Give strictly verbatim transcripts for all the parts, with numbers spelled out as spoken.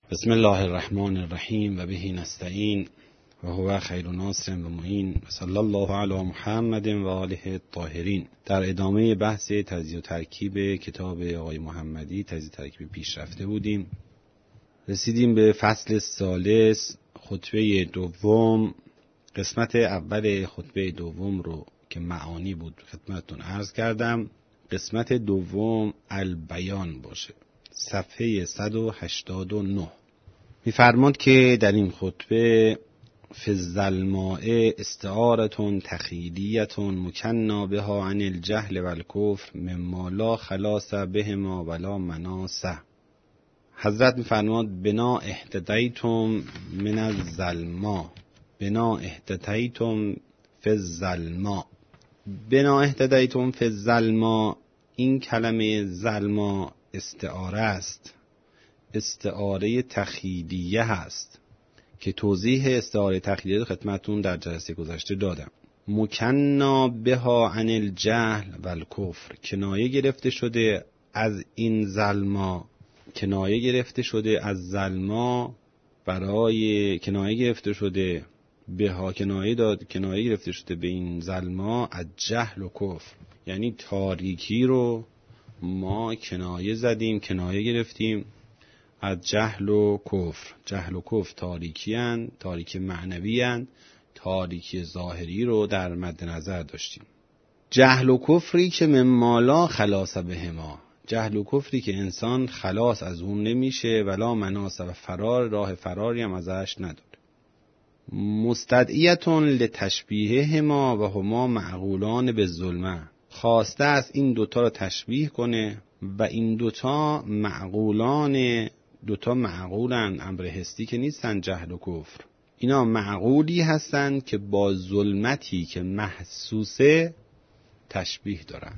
بسم الله الرحمن الرحیم و به نستعین و هو خیر ناصر و معین و صلی الله علی محمد و آله الطاهرین. در ادامه بحث تجزیه و ترکیب کتاب آقای محمدی، تجزیه و ترکیب پیشرفته بودیم. رسیدیم به فصل ثالث، خطبه دوم. قسمت اول خطبه دوم رو که معانی بود خدمتتون عرض کردم. قسمت دوم البیان باشه، صفحه صد و هشتاد و نه. می‌فرماد که در این خطبه فی الظلماء استعارة تخیلیة مکنا بها عن الجهل و الکفر مما لا خلاص بهما ولا مناص. حضرت می‌فرماد بنا اهتدیتم من الظلماء، بنا اهتدیتم فی الظلماء، بنا اهتدیتم فی الظلماء. این کلمه ظلماء استعاره است، استعاره تخیلیه هست که توضیح استعاره تخیلیه خدمتون در جلسه گذشته دادم. مکنا بها عن الجهل و الکفر، کنایه گرفته شده از این ظلما، کنایه گرفته شده از ظلما برای کنایه گرفته شده بها، کنایه داد کنایه گرفته شده به این ظلما از جهل و کفر، یعنی تاریکی رو ما کنایه زدیم، کنایه گرفتیم از جهل و کفر. جهل و کفر تاریکی هن، تاریکی معنوی هن، تاریکی ظاهری رو در مد نظر داشتیم. جهل و کفری که مما لا خلاص بهما، جهل و کفری که انسان خلاص از اون نمیشه، ولا مناص و فرار، راه فراری هم ازش نداره. مستدعیتون لتشبیههما و هما معقولان به ظلمه، خواسته است این دوتا رو تشبیه کنه و این دوتا معقولان، دوتا معقولن، امر حسی که نیستن جهل و کفر. اینا معقولی هستن که با ظلمتی که محسوسه تشبیه دارن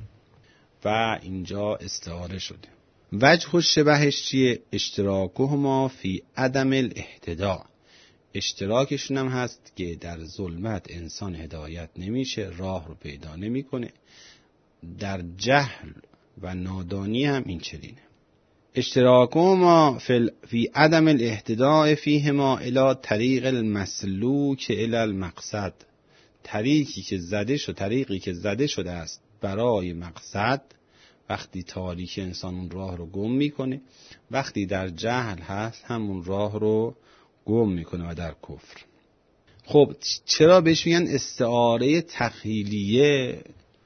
و اینجا استعاره شده. وجه شبهش چیه؟ اشتراکهما فی عدم الاهتداء، اشتراکشون هم هست که در ظلمت انسان هدایت نمیشه، راه رو پیدا نمیکنه. در جهل و نادانی هم این چنینه. اشتراکهما فی, فی عدم الاهتداء فیهما الی طریق المسلوک الی المقصد، طریقی که زده شده، طریقی که زده شده است برای مقصد. وقتی تاریک انسان اون راه رو گم میکنه، وقتی در جهل هست همون راه رو گم میکنه و در کفر. خب چرا بهش میگن استعاره تخیلیه؟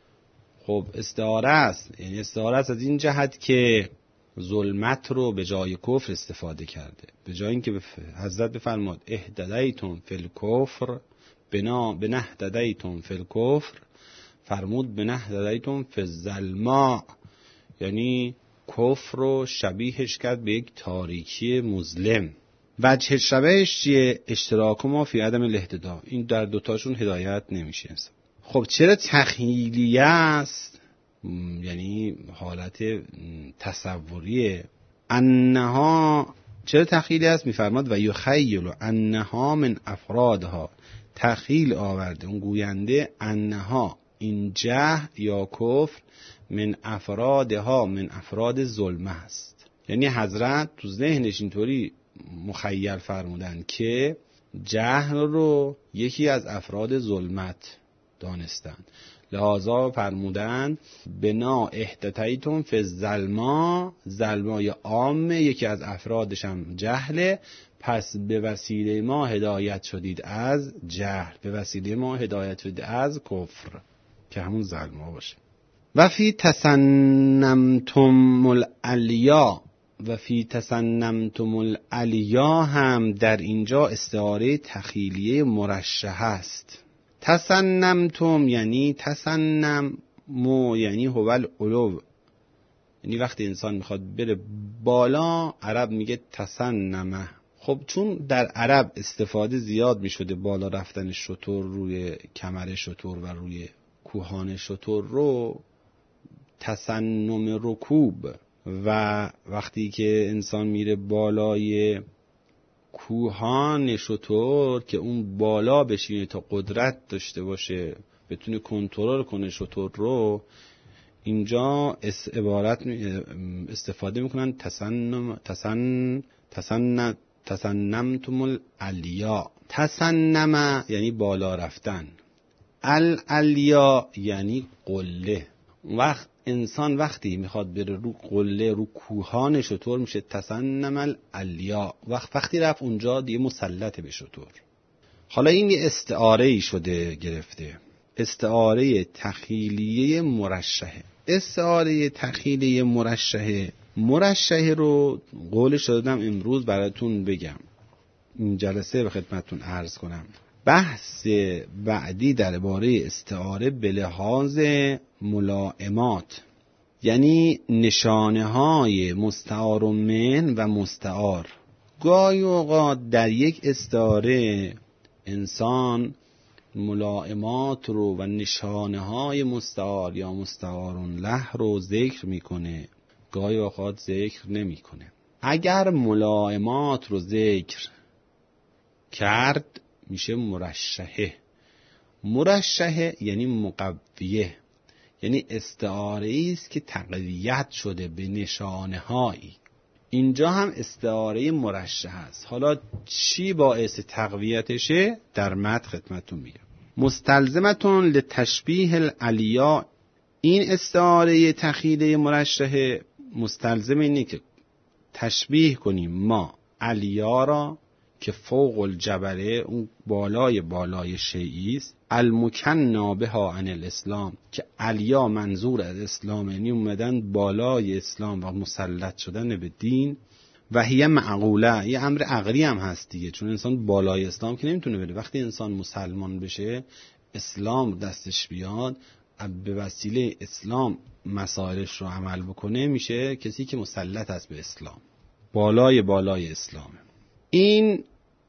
خب استعاره است، یعنی استعاره است از این جهت که ظلمت رو به جای کفر استفاده کرده. به جای اینکه حضرت بفرماد اهتدیتم فی الکفر، بنا بنهتدیتم فی الکفر، فرمود بنهتدیتم فی الظلماء، یعنی کفر رو شبیهش کرد به یک تاریکی مظلم. وجه شبهش چیه؟ اشتراکهما فی عدم الاهتداء، این در دوتاشون هدایت نمیشه انسان. خب چرا تخیلیه است؟ یعنی حالت تصوریه. انها، چرا تخیلیه است؟ میفرماد و یخیل انها من افرادها، تخیل آورده اون گوینده انها، این جهل یا کفر، من افرادها، من افراد ظلمه است. یعنی حضرت تو ذهنش اینطوری مخیل فرمودن که جهل رو یکی از افراد ظلمت دانستن، لحاظا فرمودن بنا اهتدیتم فی الظلماء، ظلمای عامه یکی از افرادش هم جهله، پس به وسیله ما هدایت شدید از جهل، به وسیله ما هدایت شدید از کفر که همون ظلما باشه. و فی تسنمتم العلیا، و فی تسنمتم العلیا هم در اینجا استعاره تخیلیه مرشح است. تسنمتم یعنی تسنم مو، یعنی هو العلو، یعنی وقتی انسان میخواد بره بالا عرب میگه تسنمه. خب چون در عرب استفاده زیاد میشده بالا رفتن شتر روی کمر شتر و روی کوهان شتر رو تسنم رکوب، و وقتی که انسان میره بالای کوهان شتر که اون بالا بشینه تا قدرت داشته باشه بتونه کنترل کنه شتر رو، اینجا عبارت استفاده میکنن تسنم تسن تسن تسنمتم العلیا. تسنم یعنی بالا رفتن، العلیا یعنی قله. وقت انسان وقتی میخواد بره رو قله، رو کوهان شتر، میشه تسنم العلیا. وقت وقتی رفت اونجا دیگه مسلط به شتر. حالا این یه استعاره ای شده گرفته، استعاره تخیلیه مرشحه. استعاره تخیلیه مرشحه، مرشحه رو قولش دادم امروز براتون بگم، این جلسه به خدمتتون عرض کنم. بحث بعدی درباره استعاره به لحاظ ملائمات، یعنی نشانه های مستعار من و مستعار. گاهی اوقات در یک استعاره انسان ملائمات رو و نشانه های مستعار یا مستعارون له رو ذکر میکنه، گاهی اوقات ذکر نمیکنه. اگر ملائمات رو ذکر کرد میشه مرشحه. مرشحه یعنی مقویه، یعنی استعاره است که تقویت شده به نشانه هایی. اینجا هم استعاره مرشحه است. حالا چی باعث تقویتشه در متن خدمتتون میگم. مستلزمتون لتشبیه العلیا، این استعاره تخیلیه مرشحه مستلزم اینه که تشبیه کنیم ما علیا را که فوق الجبله، اون بالای بالای شیئی است، المکنا بها عن الاسلام، که علیا منظور از اسلام، یعنی اومدن بالای اسلام و مسلط شدن به دین. و هی معقوله، یه امر عقلی هم هست دیگه، چون انسان بالای اسلام که نمیتونه بره. وقتی انسان مسلمان بشه، اسلام دستش بیاد، به وسیله اسلام مسائلش رو عمل بکنه، میشه کسی که مسلط است به اسلام، بالای بالای اسلامه. این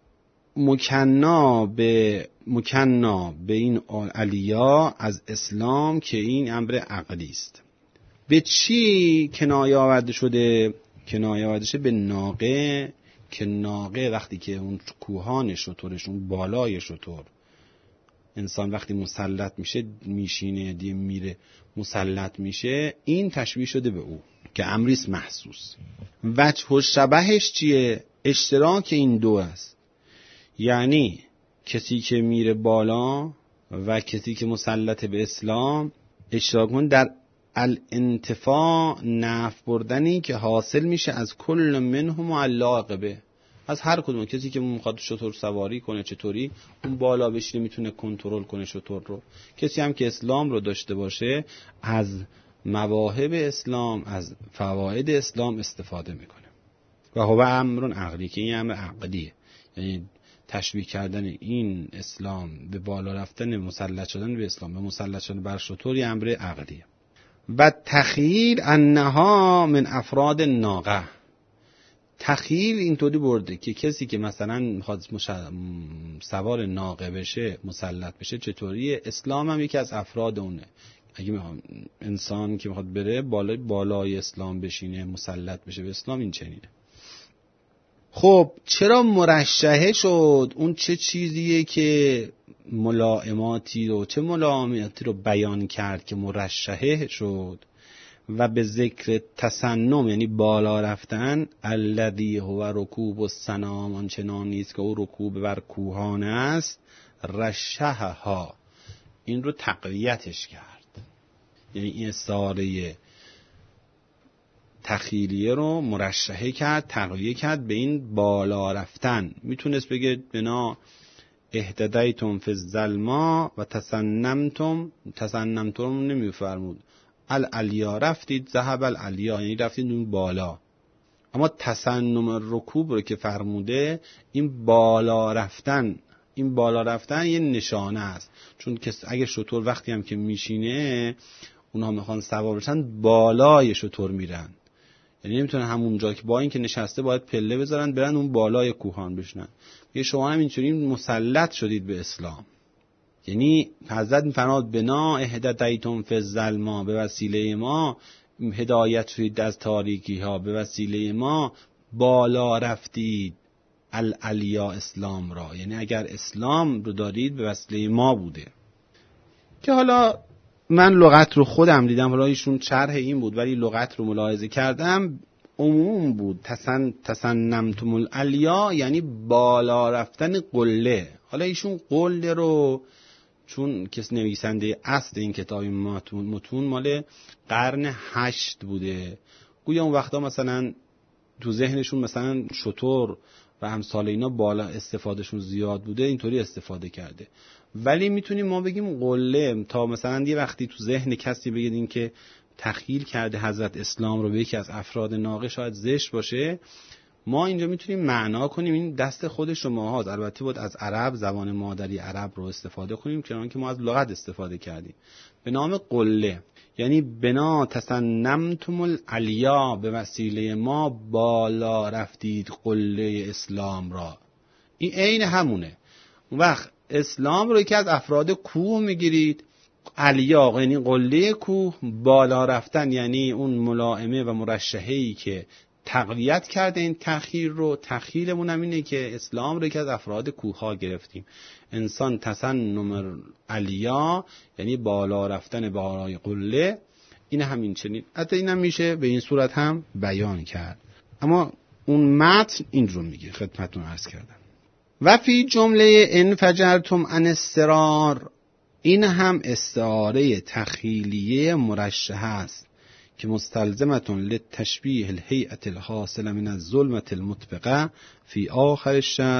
مکنا به مکنا به این علیا از اسلام که این امر عقلی است. به چی کنایه آورده شده؟ کنایه آورده شده به ناقه، که ناقه وقتی که اون کوهان شترش، اون بالای شتر، انسان وقتی مسلط میشه میشینه دیگه میره مسلط میشه، این تشبیه شده به او که امریست محسوس. وجه و شبهش چیه؟ اشتراک این دو است، یعنی کسی که میره بالا و کسی که مسلط به اسلام اشتراک کن در الانتفاع، نفع بردنی که حاصل میشه از کل منهم علاقبه، از هر کدوم. کسی که میخواد شتر سواری کنه چطوری اون بالا بشینه میتونه کنترل کنه شتر رو. کسی هم که اسلام رو داشته باشه از مواهب اسلام، از فواید اسلام استفاده میکنه. و هو امر عقلی، که این امر عقلیه، یعنی تشبیه کردن این اسلام به بالا رفتن، مسلط شدن به اسلام، به مسلط شدن بر شتر، یه امر عقلیه. و تخیل انها من افراد ناقه، تخیل اینطوری برده که کسی که مثلا میخواد مش... سوار ناقه بشه، مسلط بشه، چطوریه؟ اسلام هم یکی از افراد اونه. اگه میخوام انسان که میخواد بره بالای بالای اسلام بشینه، مسلط بشه به اسلام، این چنینه. خب چرا مرشحه شد؟ اون چه چیزیه که ملائماتی رو، چه ملائماتی رو بیان کرد که مرشحه شد؟ و به ذکر تسنم یعنی بالا رفتن، الذی هو رکوب السنام، آنچنان نیست که او رکوب بر کوهان است، رشحها، این رو تقویتش کرد. یعنی این استعاره تخیلیه رو مرشحه کرد، تقویه کرد به این بالا رفتن. میتونست بگه بنا اهتدیتم فی الظلما و تسنمتم، تسنمتم نمیفرمود، العلیا، رفتید، ذهب العلیا، یعنی رفتید اون بالا. اما تسنم رکوب رو که فرموده، این بالا رفتن، این بالا رفتن یه نشانه است. چون اگه شتر وقتی هم که میشینه، اونها میخوان سوار بشن، بالای شتر میرن، یعنی نمیتونن همونجا که با این که نشسته باید پله بذارن برن اون بالای کوهان بشنن. یه شما هم اینجوری مسلط شدید به اسلام. یعنی حضرت میفرماد بنا اهدیتم فی الظلما، به وسیله ما هدایت شدید از تاریکی ها، به وسیله ما بالا رفتید العلیا، اسلام را. یعنی اگر اسلام رو دارید به وسیله ما بوده. که حالا من لغت رو خودم دیدم، حالا ایشون شرح این بود، ولی لغت رو ملاحظه کردم، عموم بود. تسن تسنمتم العلیا یعنی بالا رفتن قله. حالا ایشون قله رو چون کس نویسنده اصل این کتاب متون متون مال قرن هشت بوده، گویا اون وقتا مثلا تو ذهنشون مثلا شتر و امثال اینا بالا استفادهشون زیاد بوده، اینطوری استفاده کرده. ولی میتونیم ما بگیم قله تا مثلا یه وقتی تو ذهن کسی بگید این که تخیل کرده حضرت اسلام رو به یکی از افراد ناقه شاید زشت باشه، ما اینجا میتونیم معنا کنیم این دست خود شما هاست. البته بود از عرب، زبان مادری عرب رو استفاده کنیم چون که ما از لغت استفاده کردیم به نام قله، یعنی بنا تسنمتم العلیا، به وسیله ما بالا رفتید قله اسلام را. این عین همونه. اون وقت اسلام رو یکی از افراد کوه میگیرید، علیا یعنی قله کوه، بالا رفتن یعنی اون ملائمه و مرشحه‌ای که تقویت کرده این تخیل رو. تخیلمون هم اینه که اسلام رو یکی از افراد کوه ها گرفتیم. انسان تسنم علیا یعنی بالا رفتن بالای قله، این همین چنین. حتی این هم میشه به این صورت هم بیان کرد، اما اون متن این رو میگه خدمتتون عرض کردم. و فی جمله انفجرتم عن السرار، این هم استعاره تخیلیه مرشحه است که مستلزمتون لتشبیه الهیئة الحاصله من الظلمة المطبقه فی آخر الشهر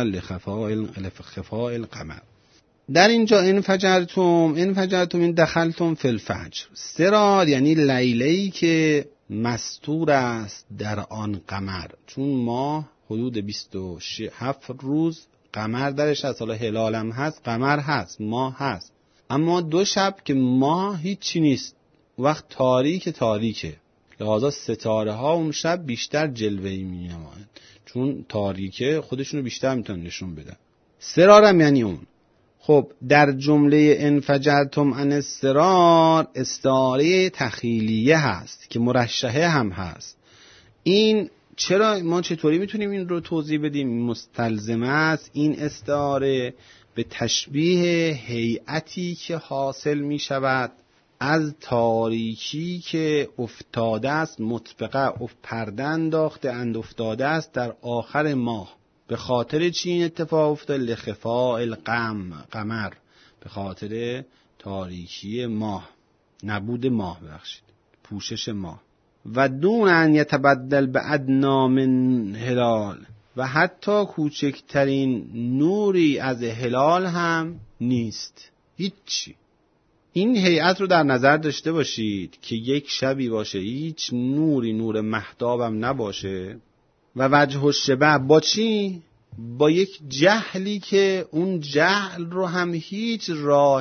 لخفاء القمر. در اینجا انفجرتم، انفجرتم این دخلتم فی الفجر. سرار یعنی لیله‌ای که مستور است در آن قمر، چون ماه حدود بیست و هفت روز قمر درش هست. حالا هلالم هست، قمر هست، ماه هست، اما دو شب که ماه هیچی نیست، وقت تاریک تاریکه، لحاظا ستاره ها اون شب بیشتر جلوه‌ای می‌نمایند چون تاریکه، خودشونو بیشتر میتونن نشون بدن. سرارم یعنی اون. خب در جمله انفجرتم عن السرار استعاره تخیلیه هست که مرشحه هم هست. این چرا ما چطوری میتونیم این رو توضیح بدیم؟ مستلزمه است این استعاره به تشبیه هیئتی که حاصل می شود از تاریکی که افتاده است، مطبقه اف پرده انداخته اند افتاده است در آخر ماه. به خاطر چی این اتفاق افتاد؟ لخفاء القم قمر، به خاطر تاریکی ماه، نبود ماه، ببخشید پوشش ماه. و دون ان یتبدل به ادنا من هلال، و حتی کوچکترین نوری از هلال هم نیست، هیچی. این هیئت رو در نظر داشته باشید که یک شبی باشه هیچ نوری، نور مهتابم نباشه. و وجه الشبه با چی؟ با یک جهلی که اون جهل رو هم هیچ راه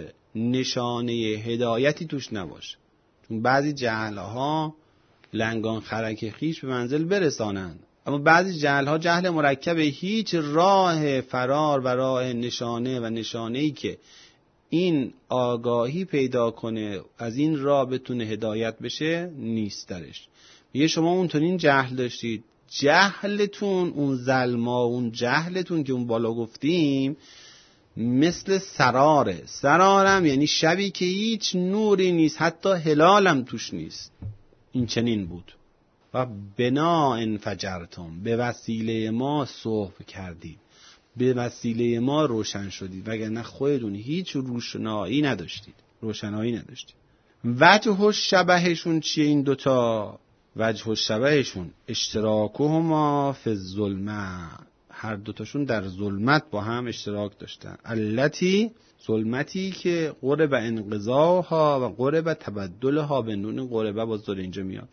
نشانه هدایتی توش نباشه. چون بعضی جهلها لنگان خرک خیش به منزل برسانند، اما بعضی جهلها جهل مرکب، هیچ راه فرار و راه نشانه و نشانه‌ای که این آگاهی پیدا کنه از این راه بتونه هدایت بشه نیست درش. میگه شما اونطورین جهل داشتید، جهلتون اون ظلما، اون جهلتون که اون بالا گفتیم مثل سراره. سرارم یعنی شبی که هیچ نوری نیست، حتی هلالم توش نیست. این چنین بود. و بنا انفجرتم، به وسیله ما صبح کردید، به وسیله ما روشن شدید، وگرنه خودتون هیچ روشنایی نداشتید، روشنایی نداشتید. وجه الشبهشون چیه این دوتا؟ وجه الشبهشون اشتراکهما فی الظلمه، هر دوتاشون در ظلمت با هم اشتراک داشتن. التی، ظلمتی که قرب انقضاها و قرب تبدلها، به نون قربه باز داره اینجا میاد،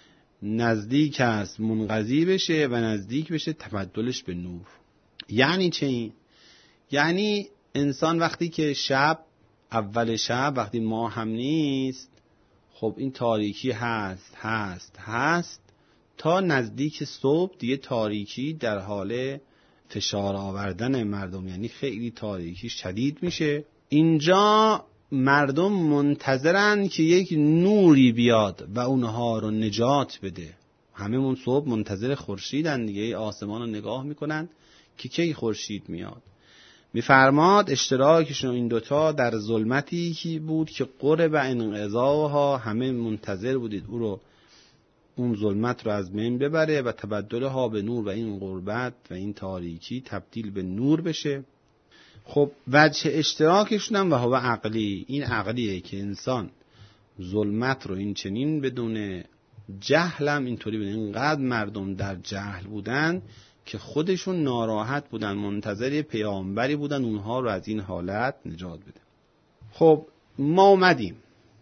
نزدیک است منقضی بشه و نزدیک بشه تبدلش به نور. یعنی چه این؟ یعنی انسان وقتی که شب، اول شب وقتی ماه هم نیست، خب این تاریکی هست هست هست تا نزدیک صبح دیگه تاریکی در حال فشار آوردن مردم، یعنی خیلی تاریکی شدید میشه. اینجا مردم منتظرن که یک نوری بیاد و اونها رو نجات بده. همه من صبح منتظر خورشیدن دیگه، آسمان رو نگاه میکنن که کی خورشید میاد. میفرماد اشتراکشون این دوتا در ظلمتی که بود که قرب انقضاها، همه منتظر بودید او رو اون ظلمت رو از بین ببره و تبدل ها به نور و این غربت و این تاریکی تبدیل به نور بشه. خب وجه اشتراکشون هم و هو عقلی، این عقلیه که انسان ظلمت رو این چنین بدونه، جهلم اینطوری بدونه. اینقدر مردم در جهل بودن که خودشون ناراحت بودن، منتظر پیامبری بودن اونها رو از این حالت نجات بده. خب ما اومدیم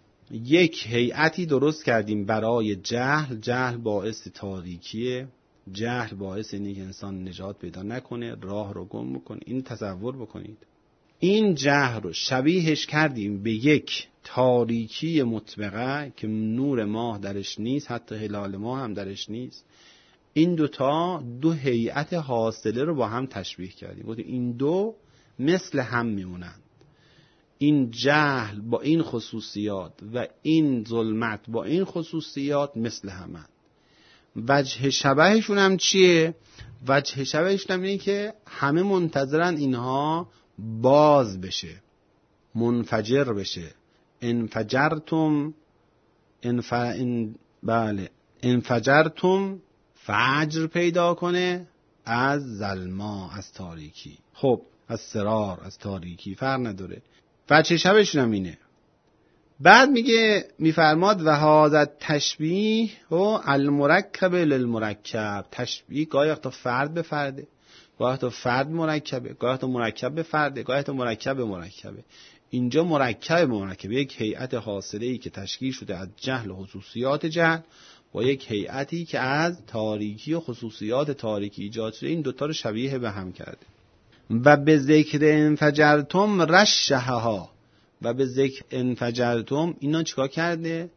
یک هیئتی درست کردیم برای جهل. جهل باعث تاریکیه، جهل باعث اینه که انسان نجات پیدا نکنه، راه رو گم بکنه. این تصور بکنید، این جهل رو شبیهش کردیم به یک تاریکی مطبقه که نور ماه درش نیست، حتی هلال ماه هم درش نیست. این دوتا دو هیئت حاصله رو با هم تشبیه کردیم، گفتیم این دو مثل هم میمونند. این جهل با این خصوصیات و این ظلمت با این خصوصیات مثل همه. وجه شبهشون هم چیه؟ وجه شبهشون هم اینه که همه منتظرن اینها باز بشه، منفجر بشه. انفجرتم انف... ان... بله انفجرتم، فجر پیدا کنه از ظلما، از تاریکی. خب از سرار، از تاریکی فرق نداره. وجه شبهشون هم اینه. بعد میگه میفرماد و هذا تشبیه و المرکب للمرکب. تشبیه گاهی وقتا فرد به فرده، گاهی وقتا فرد مرکبه، گاهی وقتا مرکب به فرده، گاهی وقتا مرکب به مرکبه. اینجا مرکب به مرکبه، یک هیئت حاصله‌ای که تشکیل شده از جهل و خصوصیات جهل با یک هیئتی که از تاریکی و خصوصیات تاریکی ایجاد شده، این دوتا رو شبیه به هم کرده. و به ذکر انفجرتم رشحها، و به ذکر انفجرتم اینا چیکار کرده؟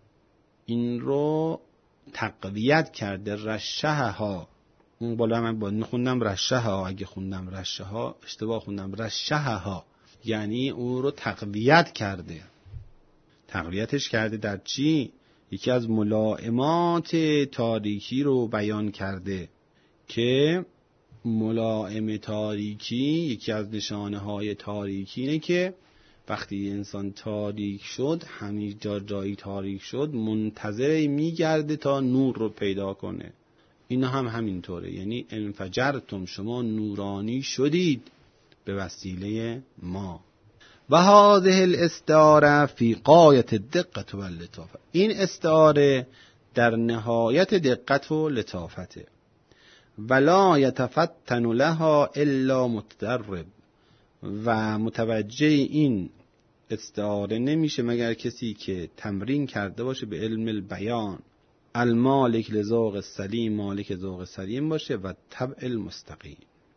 این رو تقویت کرده. رشحها، اون بالا من با نخوندم رشحها، اگه خوندم رشحها اشتباه خوندم. رشحها یعنی او رو تقویت کرده. تقویتش کرده در چی؟ یکی از ملائمات تاریکی رو بیان کرده که ملائم تاریکی، یکی از نشانه های تاریکی اینه که وقتی انسان تاریک شد، همین جا جایی تاریک شد، منتظر میگرده تا نور رو پیدا کنه. این هم همینطوره، یعنی انفجرتم، شما نورانی شدید به وسیله ما. و هذه الاستعاره فی غایت الدقت و اللطافه، این استعاره در نهایت دقت و لطافته. ولا یتفتن لها الا متدرب، و متوجه این استعاره نمیشه مگر کسی که تمرین کرده باشه به علم البیان. المالک لذوق السلیم، مالک ذوق سلیم باشه و طبع المستقیم.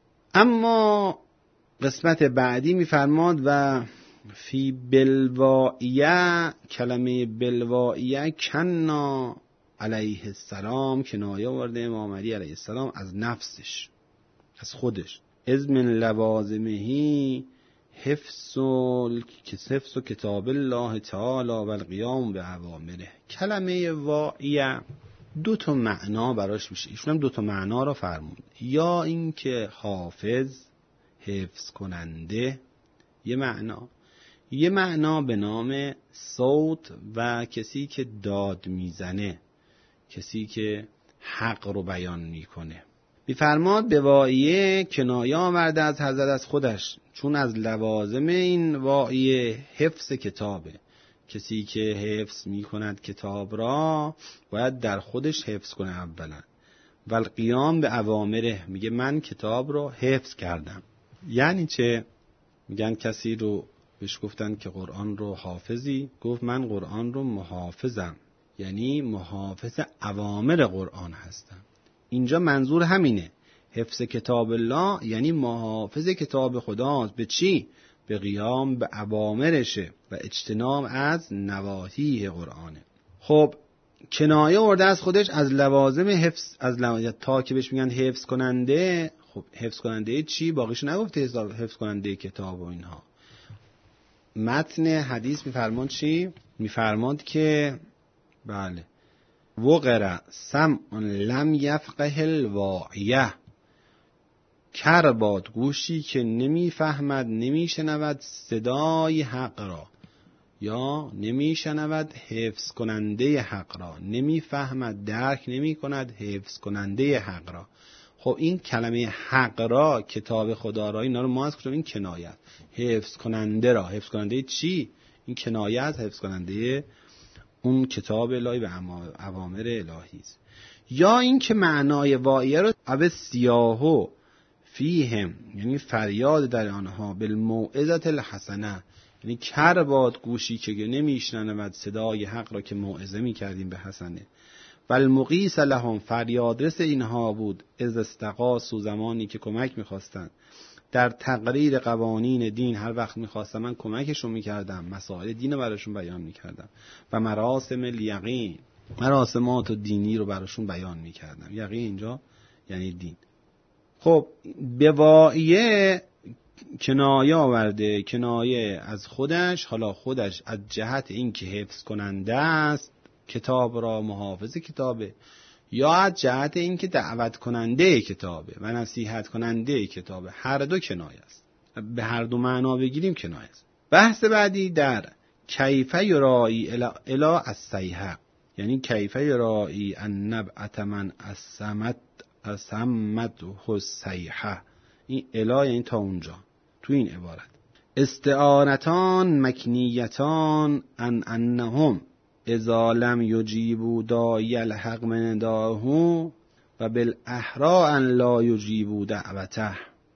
اما قسمت بعدی میفرماد و فی بلوائیه، کلمه بلوائیه کنا علیه السلام کنایه آورده امام علی علیه السلام از نفسش، از خودش. از من لوازمهی حفظ و حفظ کتاب الله تعالی و القیام به اوامره. کلمه وائیه دو تا معنا براش میشه، ایشون هم دو تا معنا رو فرمود. یا این که حافظ، حفظ کننده، یه معنا. یه معنا به نام صوت و کسی که داد میزنه، کسی که حق رو بیان میکنه. میفرماد به وائیه کنایه آورده از حضرت از خودش، چون از لوازم این وائیه حفظ کتابه. کسی که حفظ میکند کتاب را باید در خودش حفظ کنه اولا. و القیام به اوامره، میگه من کتاب رو حفظ کردم. یعنی چه؟ میگن کسی رو بهش گفتن که قرآن رو حافظی، گفت من قرآن رو محافظم، یعنی محافظ اوامر قرآن هستم. اینجا منظور همینه، حفظ کتاب الله یعنی محافظ کتاب خداست. به چی؟ به قیام به اوامرشه و اجتناب از نواهی قرآنه. خب کنایه ورده از خودش از لوازم حفظ، از لوازم تا که بهش میگن حفظ کننده. خب حفظ کننده چی؟ باقیش نگفته حفظ کننده کتاب و اینها. متن حدیث میفرماد چی؟ میفرماد که بله وقر سمع لم یفقه الواعیه، کر باد گوشی که نمیفهمد، نمیشنود صدای حق را. یا نمیشنود حفظ کننده حق را، نمیفهمد درک نمی کند حفظ کننده حق را. خب این کلمه حق را، کتاب خدا را، اینا رو ما از کجا؟ این کنایه است. حفظ کننده را، حفظ کننده چی؟ این کنایه است، حفظ کننده اون کتاب الهی و اوامر الهی است. یا این که معنای واعیه رو اب سیاهو فیهم، یعنی فریاد در آنها، بالموعظه الحسنه، یعنی کر باد گوشی که نمیشنود صدای حق را که موعظه میکردیم به حسنه. و المغیث لهم، فریادرس اینها بود، از استغاثوا، زمانی که کمک میخواستند در تقریر قوانین دین. هر وقت میخواستم من کمکشون میکردم، مسائل دین رو براشون بیان میکردم. و مراسم الیقین، مراسمات و دینی رو براشون بیان میکردم. یقین اینجا یعنی دین. خب به واعیه کنایه آورده، کنایه از خودش، حالا خودش از جهت این که حفظ کننده است کتاب را، محافظ کتابه، یا از جهت این که دعوت کننده کتابه و نصیحت کننده کتابه. هر دو کنایه است، به هر دو معنا بگیریم کنایه است. بحث بعدی در کیف یرائی الا الصیحه، یعنی کیف یرائی النبعة من اسمت اسمته الصیحه. این الا یعنی تا اونجا تو این عبارت. استعانتان مکنیتان ان انهم اذا لم یجیبوا داعی الحق من نداه و بالاحرا ان لا یجیبوا دعوته.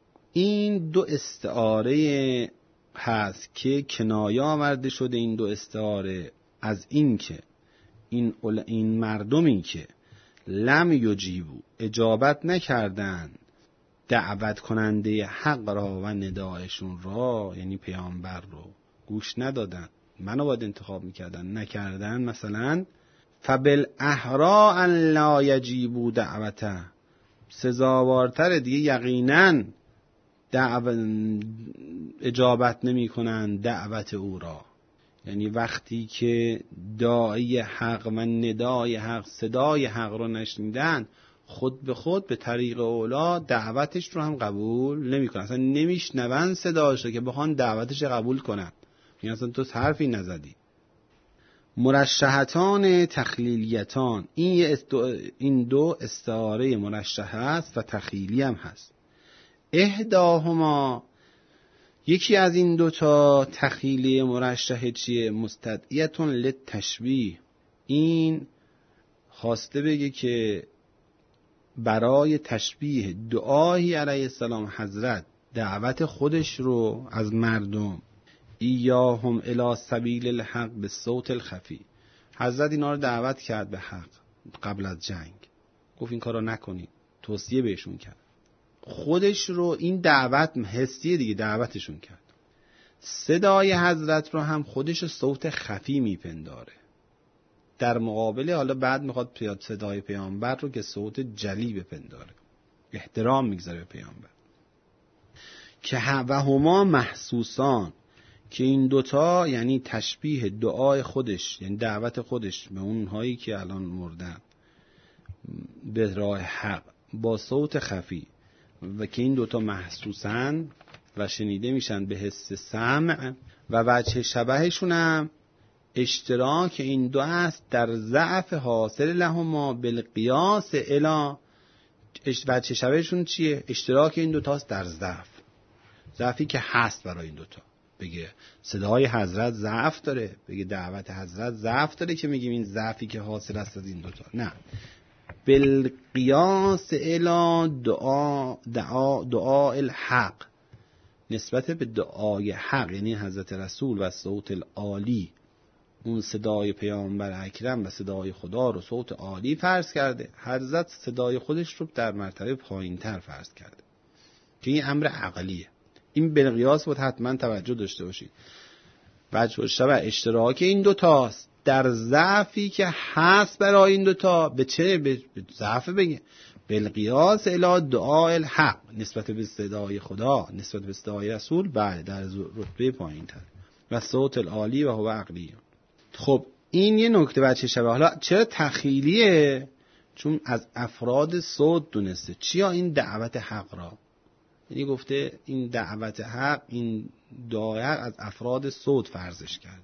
این دو استعاره هست که کنایه آورده شده. این دو استعاره از این که این این مردمی که لم یجیبوا، اجابت نکردن دعوت کننده حق را و ندایشون را، یعنی پیامبر رو گوش ندادن، منو باید انتخاب میکردن، نکردن. مثلا فبالاحرا ان لا یجیبوا دعوته، سزاوارتر دیگه یقینا اجابت نمی کنن دعوت او را. یعنی وقتی که داعی حق و ندای حق، صدای حق رو نشنیدن، خود به خود به طریق اولا دعوتش رو هم قبول نمی کنن، اصلا نمیشنون صداش رو که بخوان دعوتش قبول کنن. یعنی اصلا تو حرفی نزدی. مرشحتان تخلیلیتان، این این دو استعاره مرشحه است و تخیلی هم هست. احداهما، یکی از این دوتا تخیلی مرشحه چیه؟ مستدعیتون للتشبیه. این خواسته بگه که برای تشبیه دعایی علیه السلام حضرت دعوت خودش رو از مردم، ایاهم الی سبیل الحق به صوت الخفی، حضرت اینا رو دعوت کرد به حق قبل از جنگ، گفت این کارو نکنید، توصیه بهشون کرد. خودش رو این دعوت حسیه دیگه، دعوتشون کرد. صدای حضرت رو هم خودش صوت خفی میپنداره، در مقابل حالا بعد میخواد پیاد صدای پیامبر رو که صوت جلی بپنداره، احترام میگذاره به پیامبر. که و هما محسوسان، که این دوتا یعنی تشبیه دعای خودش، یعنی دعوت خودش به اونهایی که الان مردن به راه حق با صوت خفی، و که این دوتا محسوسن و شنیده میشن به حس سمع، و وجه شبهشون هم اشتراک این دو است در ضعف حاصل لهما بالقیاس الی. وجه شبهشون چیه؟ اشتراک این دوتاست در ضعف، ضعفی که هست برای این دوتا. بگه صدای حضرت ضعف داره، بگه دعوت حضرت ضعف داره، که میگیم این ضعفی که حاصل است از این دوتا. نه، بالقیاس الی دعا دعا دعا الحق، نسبت به دعای حق، یعنی حضرت رسول و صوت العالی، اون صدای پیامبر اکرم و صدای خدا رو صوت عالی فرض کرده. حضرت صدای خودش رو در مرتبه پایین تر فرض کرده که این امر عقلیه. این بالقیاس بود، حتما توجه داشته باشید. وجه شبه اشتراک این دوتاست در ضعفی که هست برای این دوتا. به چه؟ به ضعف بگه بالقیاس الی دعا الحق، نسبت به صدای خدا، نسبت به صدای رسول، بعد در رتبه پایین تر، و صوت العالی و هو عقلی. خب این یه نکته وجه شبه. حالا چرا تخیلیه؟ چون از افراد صوت دونسته چیا این دعوت حق را، یعنی گفته این دعوت حق، این دعای حق از افراد صوت فرضش کرده.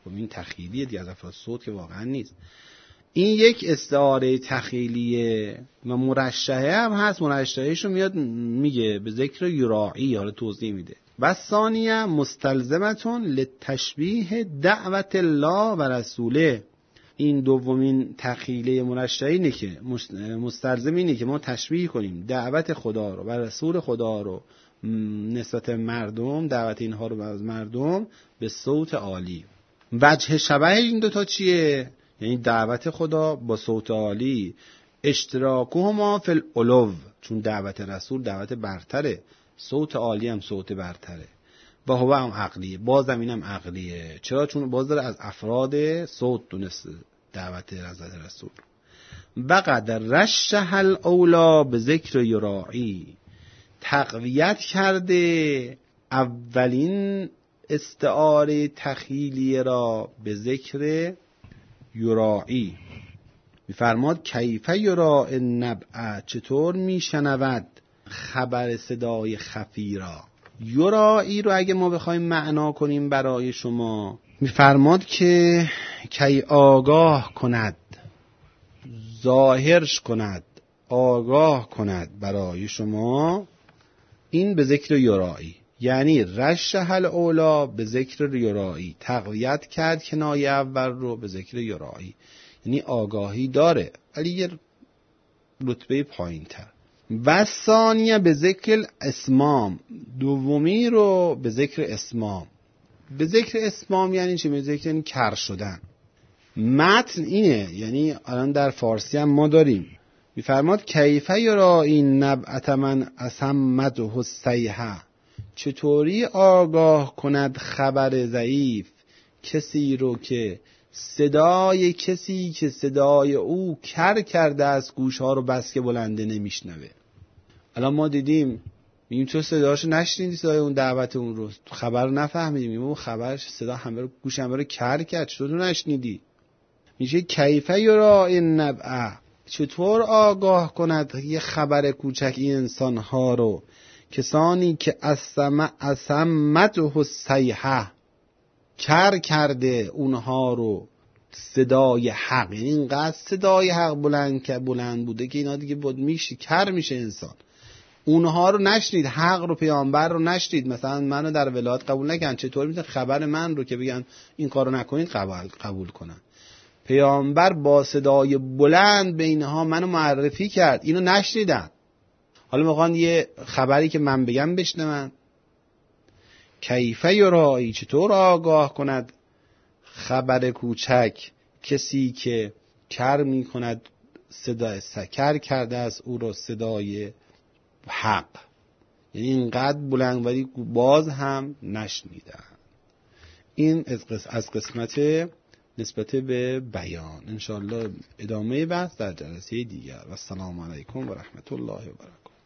خب این تخیلیه دیگه، از افراد صوت که واقعا نیست. این یک استعاره تخیلیه و مرشحه هم هست. مرشحهش رو میاد میگه به ذکر یراعی، حالا توضیح میده. و ثانیه مستلزمتون لتشبیه دعوت الله و رسوله. این دومین تخیله مرشحه اینه که مستلزم اینه که ما تشبیه کنیم دعوت خدا رو و رسول خدا رو نسبت مردم، دعوت اینها رو از مردم به صوت عالی. وجه شبه این دوتا چیه؟ یعنی دعوت خدا با صوت عالی، اشتراکهما فی العلو، چون دعوت رسول دعوت برتره، صوت عالی هم صوت برتره. و هو هم عقلیه، بازم اینم عقلیه. چرا؟ چون باز داره از افراد صوت دونسته دعوت حضرت رسول. بقد رشح الاولا به ذکر یراعی، تقویت کرده اولین استعاره تخیلیه را به ذکر یراعی. میفرماد کیف یراع النبع، چطور میشنود خبر صدای خفی را. یراعی رو اگه ما بخوایم معنا کنیم برای شما، میفرماد که کی آگاه کند، ظاهرش کند، آگاه کند برای شما، این به ذکر یراعی. یعنی رشح الاولا به ذکر یراعی، تقویت کرد کنایه اول رو به ذکر یراعی. یعنی آگاهی داره ولی یه رتبه پایین تر. و ثانیه به ذکر اسمام، دومی رو به ذکر اسمام. به ذکر اسمام یعنی چی؟ به ذکر یعنی کر شدن. متن اینه، یعنی الان در فارسی هم ما داریم میفرماد کیف یراعی نبعت من اسمته الصیحه، چطوری آگاه کند خبر ضعیف کسی رو که صدای کسی که صدای او کر کرده از گوشها رو بس که بلنده نمیشنوه. الان ما دیدیم میگیم تو صداشو نشنیدی، صدای اون دعوت اون رو خبر رو نفهمیدیم، میگیم اون خبرش صدا همه رو گوش همه رو کر کرد، چطور تو نشنیدی؟ میشه کیف یراعی النبع، چطور آگاه کند یه خبر کوچک این انسان ها رو، کسانی که اسمع اسمته الصیحه، کر کرده اونها رو صدای حق. یعنی اینقدر صدای حق بلند که بلند بوده که اینا دیگه بود میشه کر میشه انسان. اونها رو نشنید، حق رو، پیامبر رو نشنید. مثلا منو در ولایت قبول نکن، چطور میتونه خبر من رو که بگن این کارو نکنید قبول قبول کنن؟ پیامبر با صدای بلند به اینها منو معرفی کرد، اینو نشنیدن. حالا میخوان یه خبری که من بگم بشنون. کیف یراعی، چطور آگاه کند خبر کوچک کسی که کر می کند صدای سکر کرده از او را صدای حق. یعنی اینقدر بلند ولی باز هم نشنیدن. این از قسمت نسبت به بیان. انشاءالله ادامه بحث در جلسه دیگر. و السلام علیکم و رحمت الله و برکاته.